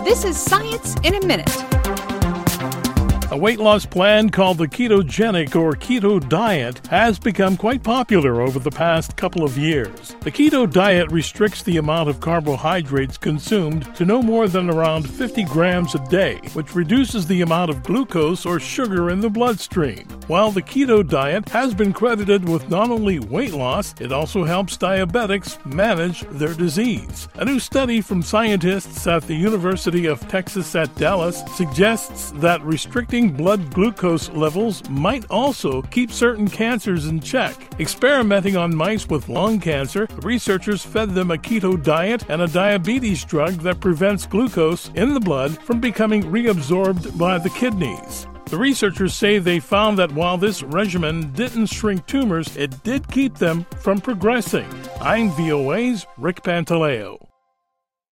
This is Science in a Minute. A weight loss plan called the ketogenic or keto diet has become quite popular over the past couple of years. The keto diet restricts the amount of carbohydrates consumed to no more than around 50 grams a day, which reduces the amount of glucose or sugar in the bloodstream. While the keto diet has been credited with not only weight loss, it also helps diabetics manage their disease. A new study from scientists at the University of Texas at Dallas suggests that restricting blood glucose levels might also keep certain cancers in check. Experimenting on mice with lung cancer, the researchers fed them a keto diet and a diabetes drug that prevents glucose in the blood from becoming reabsorbed by the kidneys. The researchers say they found that while this regimen didn't shrink tumors, it did keep them from progressing. I'm VOA's Rick Pantaleo.